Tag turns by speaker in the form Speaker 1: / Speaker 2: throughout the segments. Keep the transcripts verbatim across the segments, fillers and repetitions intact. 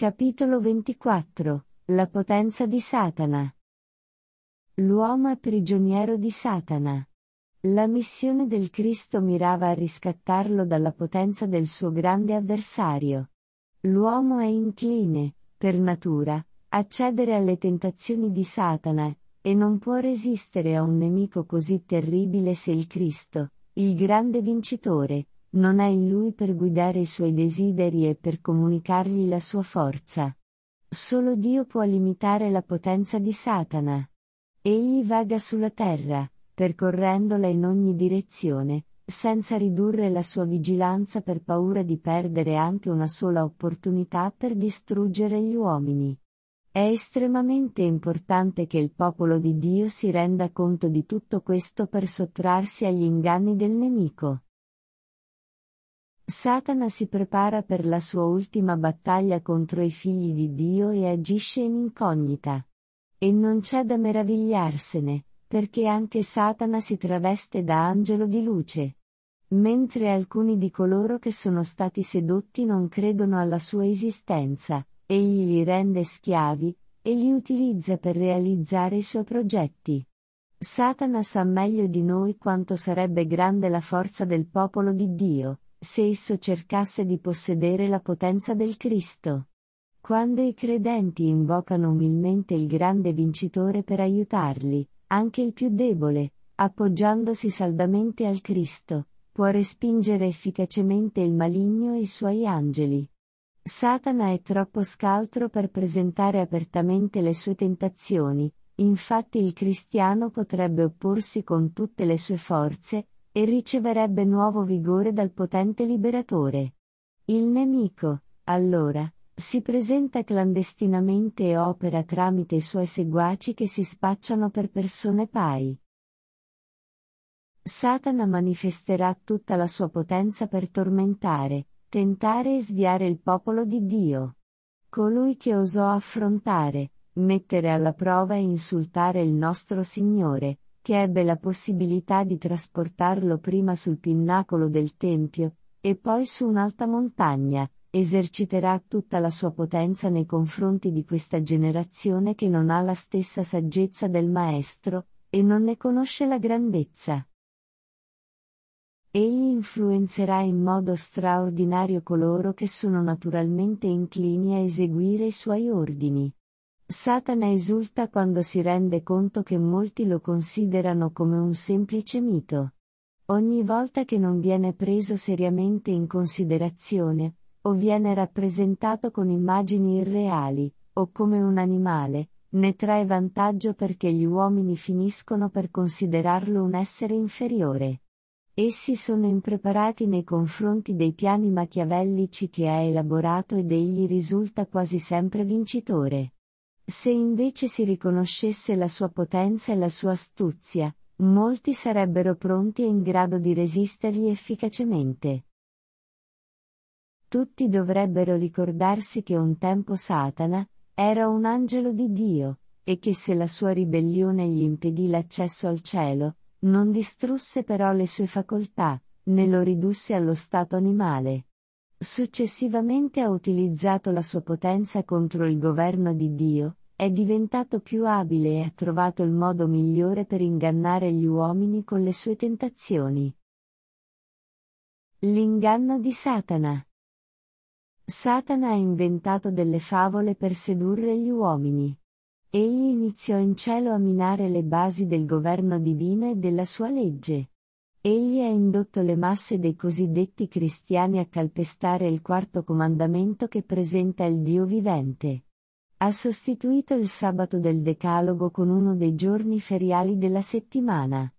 Speaker 1: Capitolo ventiquattro. La potenza di Satana. L'uomo è prigioniero di Satana. La missione del Cristo mirava a riscattarlo dalla potenza del suo grande avversario. L'uomo è incline, per natura, a cedere alle tentazioni di Satana, e non può resistere a un nemico così terribile se il Cristo, il grande vincitore, non è in lui per guidare i suoi desideri e per comunicargli la sua forza. Solo Dio può limitare la potenza di Satana. Egli vaga sulla terra, percorrendola in ogni direzione, senza ridurre la sua vigilanza per paura di perdere anche una sola opportunità per distruggere gli uomini. È estremamente importante che il popolo di Dio si renda conto di tutto questo per sottrarsi agli inganni del nemico. Satana si prepara per la sua ultima battaglia contro i figli di Dio e agisce in incognita. E non c'è da meravigliarsene, perché anche Satana si traveste da angelo di luce. Mentre alcuni di coloro che sono stati sedotti non credono alla sua esistenza, egli li rende schiavi, e li utilizza per realizzare i suoi progetti. Satana sa meglio di noi quanto sarebbe grande la forza del popolo di Dio, se esso cercasse di possedere la potenza del Cristo. Quando i credenti invocano umilmente il grande vincitore per aiutarli, anche il più debole, appoggiandosi saldamente al Cristo, può respingere efficacemente il maligno e i suoi angeli. Satana è troppo scaltro per presentare apertamente le sue tentazioni, infatti il cristiano potrebbe opporsi con tutte le sue forze, e riceverebbe nuovo vigore dal potente liberatore. Il nemico, allora, si presenta clandestinamente e opera tramite i suoi seguaci che si spacciano per persone pai. Satana manifesterà tutta la sua potenza per tormentare, tentare e sviare il popolo di Dio. Colui che osò affrontare, mettere alla prova e insultare il nostro Signore, che ebbe la possibilità di trasportarlo prima sul pinnacolo del Tempio, e poi su un'alta montagna, eserciterà tutta la sua potenza nei confronti di questa generazione che non ha la stessa saggezza del Maestro, e non ne conosce la grandezza. Egli influenzerà in modo straordinario coloro che sono naturalmente inclini a eseguire i suoi ordini. Satana esulta quando si rende conto che molti lo considerano come un semplice mito. Ogni volta che non viene preso seriamente in considerazione, o viene rappresentato con immagini irreali, o come un animale, ne trae vantaggio perché gli uomini finiscono per considerarlo un essere inferiore. Essi sono impreparati nei confronti dei piani machiavellici che ha elaborato ed egli risulta quasi sempre vincitore. Se invece si riconoscesse la sua potenza e la sua astuzia, molti sarebbero pronti e in grado di resistergli efficacemente. Tutti dovrebbero ricordarsi che un tempo Satana era un angelo di Dio, e che se la sua ribellione gli impedì l'accesso al cielo, non distrusse però le sue facoltà, né lo ridusse allo stato animale. Successivamente ha utilizzato la sua potenza contro il governo di Dio, è diventato più abile e ha trovato il modo migliore per ingannare gli uomini con le sue tentazioni. L'inganno di Satana. Satana ha inventato delle favole per sedurre gli uomini. Egli iniziò in cielo a minare le basi del governo divino e della sua legge. Egli ha indotto le masse dei cosiddetti cristiani a calpestare il quarto comandamento che presenta il Dio vivente. Ha sostituito il sabato del Decalogo con uno dei giorni feriali della settimana.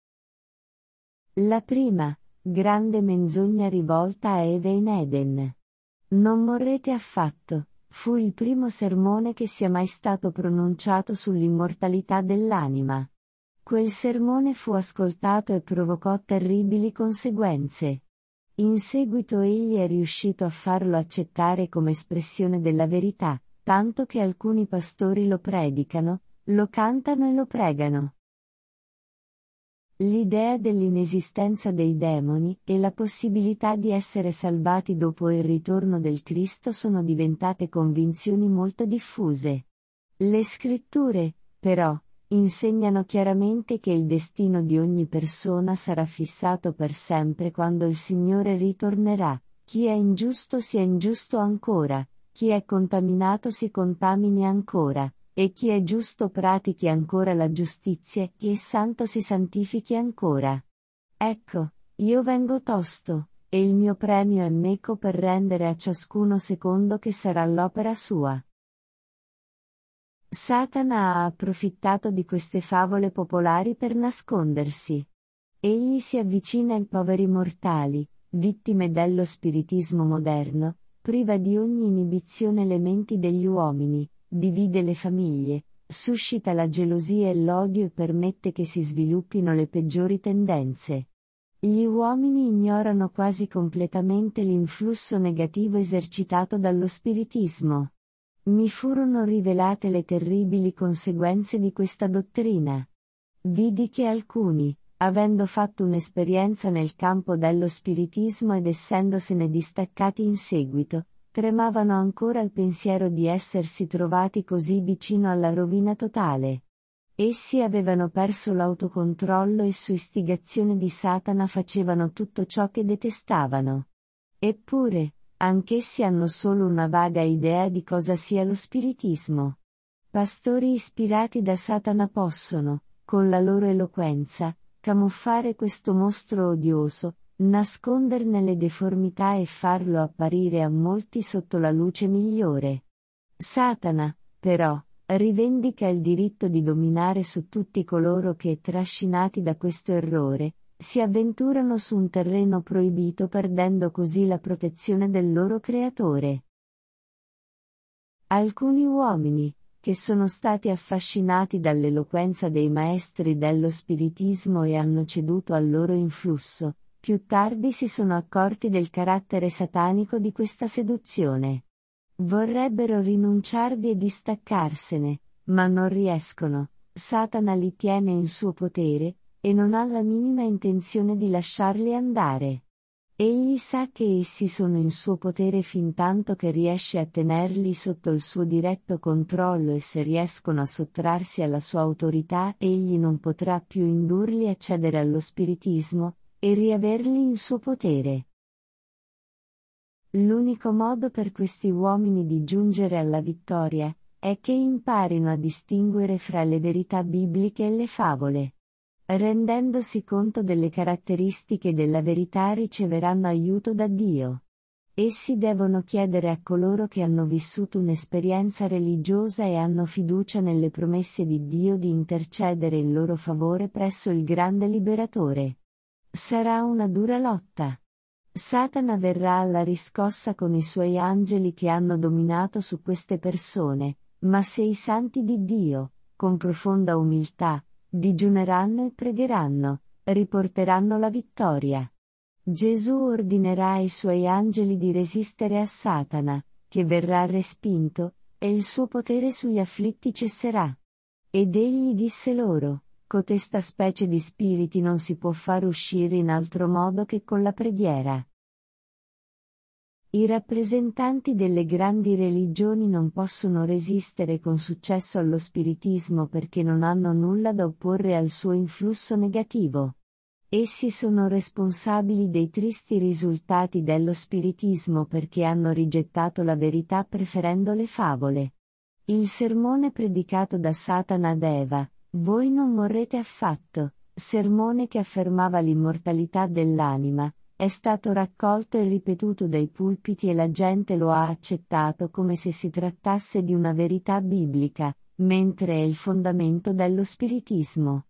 Speaker 1: La prima, grande menzogna rivolta a Eva in Eden. Non morrete affatto, fu il primo sermone che sia mai stato pronunciato sull'immortalità dell'anima. Quel sermone fu ascoltato e provocò terribili conseguenze. In seguito egli è riuscito a farlo accettare come espressione della verità, tanto che alcuni pastori lo predicano, lo cantano e lo pregano. L'idea dell'inesistenza dei demoni e la possibilità di essere salvati dopo il ritorno del Cristo sono diventate convinzioni molto diffuse. Le scritture, però, insegnano chiaramente che il destino di ogni persona sarà fissato per sempre quando il Signore ritornerà. Chi è ingiusto sia ingiusto ancora, chi è contaminato si contamini ancora, e chi è giusto pratichi ancora la giustizia, chi è santo si santifichi ancora. Ecco, io vengo tosto, e il mio premio è meco per rendere a ciascuno secondo che sarà l'opera sua. Satana ha approfittato di queste favole popolari per nascondersi. Egli si avvicina ai poveri mortali, vittime dello spiritismo moderno, priva di ogni inibizione le menti degli uomini, divide le famiglie, suscita la gelosia e l'odio e permette che si sviluppino le peggiori tendenze. Gli uomini ignorano quasi completamente l'influsso negativo esercitato dallo spiritismo. Mi furono rivelate le terribili conseguenze di questa dottrina. Vidi che alcuni, avendo fatto un'esperienza nel campo dello spiritismo ed essendosene distaccati in seguito, tremavano ancora al pensiero di essersi trovati così vicino alla rovina totale. Essi avevano perso l'autocontrollo e su istigazione di Satana facevano tutto ciò che detestavano. Eppure, anch'essi hanno solo una vaga idea di cosa sia lo spiritismo. Pastori ispirati da Satana possono, con la loro eloquenza, camuffare questo mostro odioso, nasconderne le deformità e farlo apparire a molti sotto la luce migliore. Satana, però, rivendica il diritto di dominare su tutti coloro che, trascinati da questo errore, si avventurano su un terreno proibito perdendo così la protezione del loro creatore. Alcuni uomini, che sono stati affascinati dall'eloquenza dei maestri dello spiritismo e hanno ceduto al loro influsso, più tardi si sono accorti del carattere satanico di questa seduzione. Vorrebbero rinunciarvi e distaccarsene, ma non riescono. Satana li tiene in suo potere, e non ha la minima intenzione di lasciarli andare. Egli sa che essi sono in suo potere fintanto che riesce a tenerli sotto il suo diretto controllo e se riescono a sottrarsi alla sua autorità egli non potrà più indurli a cedere allo spiritismo, e riaverli in suo potere. L'unico modo per questi uomini di giungere alla vittoria, è che imparino a distinguere fra le verità bibliche e le favole. Rendendosi conto delle caratteristiche della verità riceveranno aiuto da Dio. Essi devono chiedere a coloro che hanno vissuto un'esperienza religiosa e hanno fiducia nelle promesse di Dio di intercedere in loro favore presso il grande liberatore. Sarà una dura lotta. Satana verrà alla riscossa con i suoi angeli che hanno dominato su queste persone, ma se i santi di Dio, con profonda umiltà, digiuneranno e pregheranno, riporteranno la vittoria. Gesù ordinerà ai suoi angeli di resistere a Satana, che verrà respinto, e il suo potere sugli afflitti cesserà. Ed egli disse loro, cotesta specie di spiriti non si può far uscire in altro modo che con la preghiera. I rappresentanti delle grandi religioni non possono resistere con successo allo spiritismo perché non hanno nulla da opporre al suo influsso negativo. Essi sono responsabili dei tristi risultati dello spiritismo perché hanno rigettato la verità preferendo le favole. Il sermone predicato da Satana ad Eva, voi non morrete affatto, sermone che affermava l'immortalità dell'anima, è stato raccolto e ripetuto dai pulpiti e la gente lo ha accettato come se si trattasse di una verità biblica, mentre è il fondamento dello spiritismo.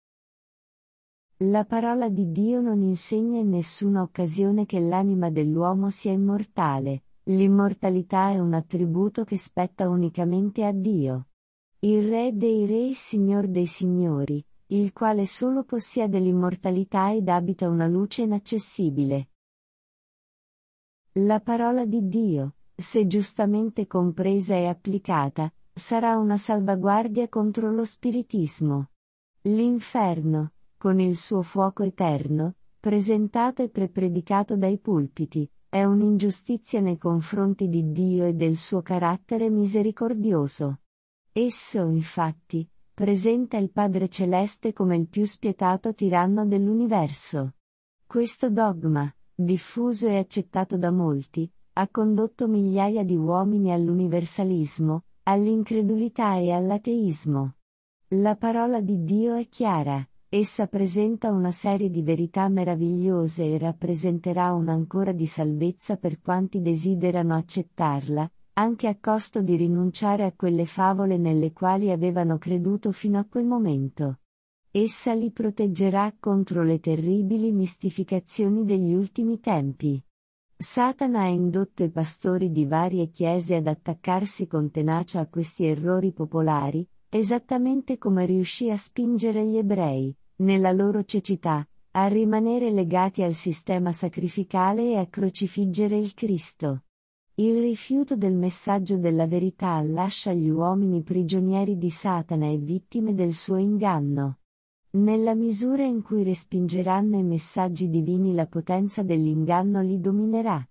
Speaker 1: La parola di Dio non insegna in nessuna occasione che l'anima dell'uomo sia immortale, l'immortalità è un attributo che spetta unicamente a Dio. Il Re dei Re e Signor dei Signori, il quale solo possiede l'immortalità ed abita una luce inaccessibile. La parola di Dio, se giustamente compresa e applicata, sarà una salvaguardia contro lo spiritismo. L'inferno, con il suo fuoco eterno, presentato e prepredicato dai pulpiti, è un'ingiustizia nei confronti di Dio e del suo carattere misericordioso. Esso, infatti, presenta il Padre Celeste come il più spietato tiranno dell'universo. Questo dogma, diffuso e accettato da molti, ha condotto migliaia di uomini all'universalismo, all'incredulità e all'ateismo. La parola di Dio è chiara, essa presenta una serie di verità meravigliose e rappresenterà un'ancora di salvezza per quanti desiderano accettarla, anche a costo di rinunciare a quelle favole nelle quali avevano creduto fino a quel momento. Essa li proteggerà contro le terribili mistificazioni degli ultimi tempi. Satana ha indotto i pastori di varie chiese ad attaccarsi con tenacia a questi errori popolari, esattamente come riuscì a spingere gli ebrei, nella loro cecità, a rimanere legati al sistema sacrificale e a crocifiggere il Cristo. Il rifiuto del messaggio della verità lascia gli uomini prigionieri di Satana e vittime del suo inganno. Nella misura in cui respingeranno i messaggi divini, la potenza dell'inganno li dominerà.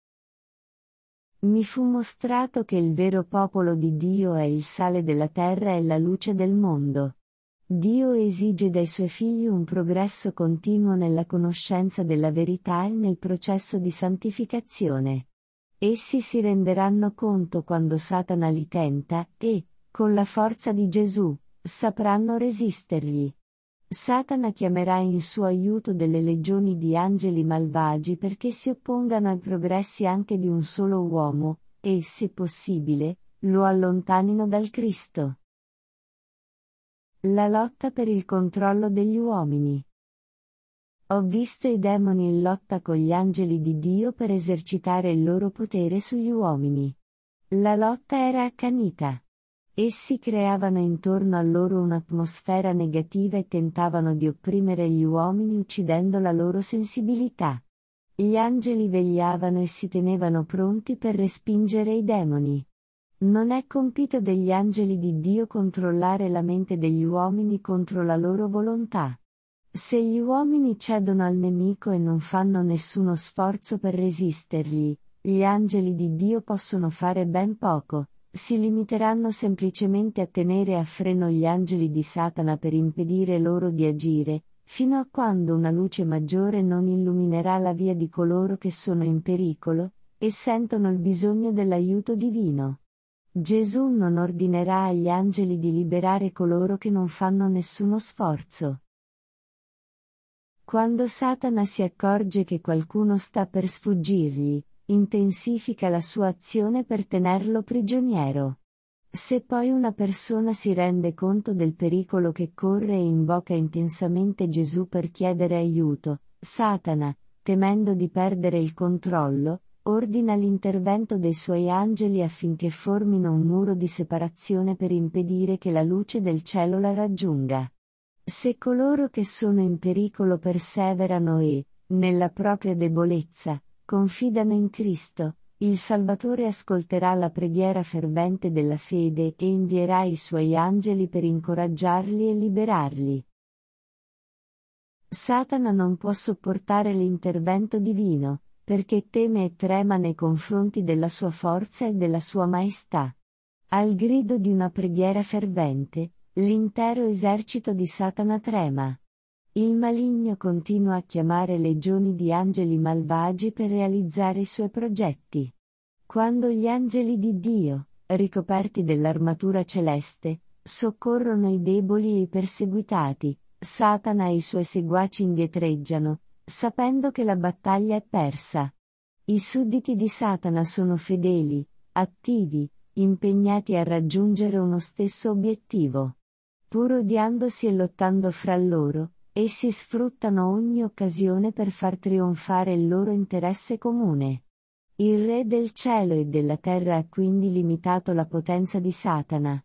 Speaker 1: Mi fu mostrato che il vero popolo di Dio è il sale della terra e la luce del mondo. Dio esige dai suoi figli un progresso continuo nella conoscenza della verità e nel processo di santificazione. Essi si renderanno conto quando Satana li tenta, e, con la forza di Gesù, sapranno resistergli. Satana chiamerà in suo aiuto delle legioni di angeli malvagi perché si oppongano ai progressi anche di un solo uomo, e, se possibile, lo allontanino dal Cristo. La lotta per il controllo degli uomini. Ho visto i demoni in lotta con gli angeli di Dio per esercitare il loro potere sugli uomini. La lotta era accanita. Essi creavano intorno a loro un'atmosfera negativa e tentavano di opprimere gli uomini uccidendo la loro sensibilità. Gli angeli vegliavano e si tenevano pronti per respingere i demoni. Non è compito degli angeli di Dio controllare la mente degli uomini contro la loro volontà. Se gli uomini cedono al nemico e non fanno nessuno sforzo per resistergli, gli angeli di Dio possono fare ben poco. Si limiteranno semplicemente a tenere a freno gli angeli di Satana per impedire loro di agire, fino a quando una luce maggiore non illuminerà la via di coloro che sono in pericolo, e sentono il bisogno dell'aiuto divino. Gesù non ordinerà agli angeli di liberare coloro che non fanno nessuno sforzo. Quando Satana si accorge che qualcuno sta per sfuggirgli, intensifica la sua azione per tenerlo prigioniero. Se poi una persona si rende conto del pericolo che corre e invoca intensamente Gesù per chiedere aiuto, Satana, temendo di perdere il controllo, ordina l'intervento dei suoi angeli affinché formino un muro di separazione per impedire che la luce del cielo la raggiunga. Se coloro che sono in pericolo perseverano e, nella propria debolezza, confidano in Cristo, il Salvatore ascolterà la preghiera fervente della fede e invierà i suoi angeli per incoraggiarli e liberarli. Satana non può sopportare l'intervento divino, perché teme e trema nei confronti della sua forza e della sua maestà. Al grido di una preghiera fervente, l'intero esercito di Satana trema. Il maligno continua a chiamare legioni di angeli malvagi per realizzare i suoi progetti. Quando gli angeli di Dio, ricoperti dell'armatura celeste, soccorrono i deboli e i perseguitati, Satana e i suoi seguaci indietreggiano, sapendo che la battaglia è persa. I sudditi di Satana sono fedeli, attivi, impegnati a raggiungere uno stesso obiettivo. Pur odiandosi e lottando fra loro, essi sfruttano ogni occasione per far trionfare il loro interesse comune. Il Re del cielo e della terra ha quindi limitato la potenza di Satana.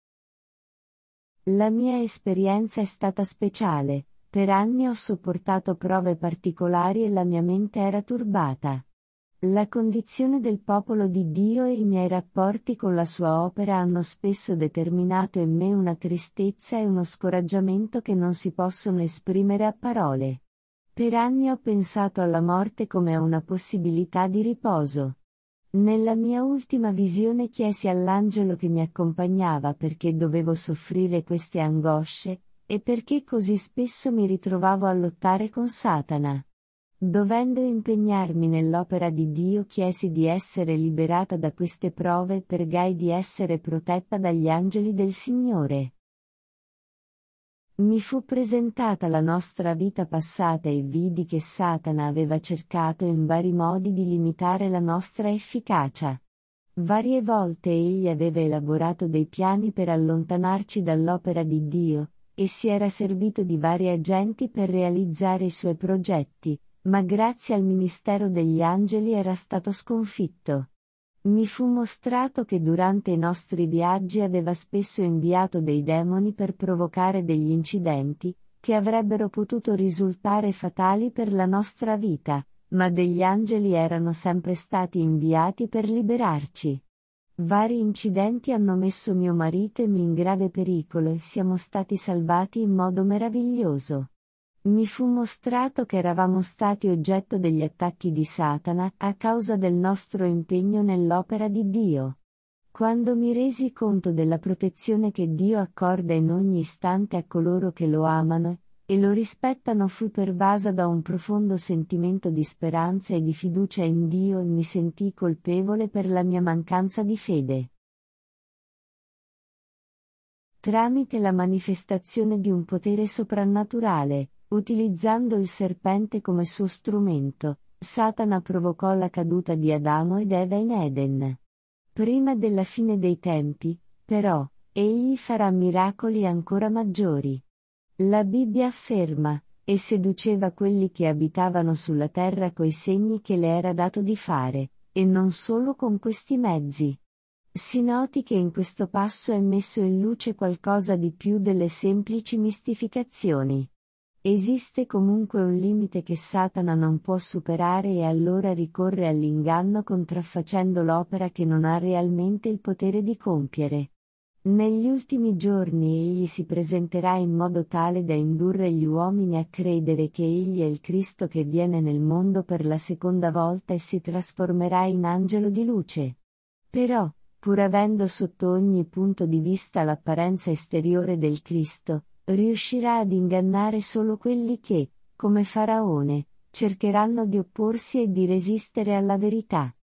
Speaker 1: La mia esperienza è stata speciale, per anni ho sopportato prove particolari e la mia mente era turbata. La condizione del popolo di Dio e i miei rapporti con la sua opera hanno spesso determinato in me una tristezza e uno scoraggiamento che non si possono esprimere a parole. Per anni ho pensato alla morte come a una possibilità di riposo. Nella mia ultima visione chiesi all'angelo che mi accompagnava perché dovevo soffrire queste angosce, e perché così spesso mi ritrovavo a lottare con Satana. Dovendo impegnarmi nell'opera di Dio, chiesi di essere liberata da queste prove e pregai di essere protetta dagli angeli del Signore. Mi fu presentata la nostra vita passata e vidi che Satana aveva cercato in vari modi di limitare la nostra efficacia. Varie volte egli aveva elaborato dei piani per allontanarci dall'opera di Dio, e si era servito di vari agenti per realizzare i suoi progetti, ma grazie al ministero degli angeli era stato sconfitto. Mi fu mostrato che durante i nostri viaggi aveva spesso inviato dei demoni per provocare degli incidenti, che avrebbero potuto risultare fatali per la nostra vita, ma degli angeli erano sempre stati inviati per liberarci. Vari incidenti hanno messo mio marito e me in grave pericolo e siamo stati salvati in modo meraviglioso. Mi fu mostrato che eravamo stati oggetto degli attacchi di Satana a causa del nostro impegno nell'opera di Dio. Quando mi resi conto della protezione che Dio accorda in ogni istante a coloro che lo amano e lo rispettano, fui pervasa da un profondo sentimento di speranza e di fiducia in Dio e mi sentii colpevole per la mia mancanza di fede. Tramite la manifestazione di un potere soprannaturale, utilizzando il serpente come suo strumento, Satana provocò la caduta di Adamo ed Eva in Eden. Prima della fine dei tempi, però, egli farà miracoli ancora maggiori. La Bibbia afferma, e seduceva quelli che abitavano sulla terra coi segni che le era dato di fare, e non solo con questi mezzi. Si noti che in questo passo è messo in luce qualcosa di più delle semplici mistificazioni. Esiste comunque un limite che Satana non può superare e allora ricorre all'inganno contraffacendo l'opera che non ha realmente il potere di compiere. Negli ultimi giorni egli si presenterà in modo tale da indurre gli uomini a credere che egli è il Cristo che viene nel mondo per la seconda volta e si trasformerà in angelo di luce. Però, pur avendo sotto ogni punto di vista l'apparenza esteriore del Cristo, riuscirà ad ingannare solo quelli che, come Faraone, cercheranno di opporsi e di resistere alla verità.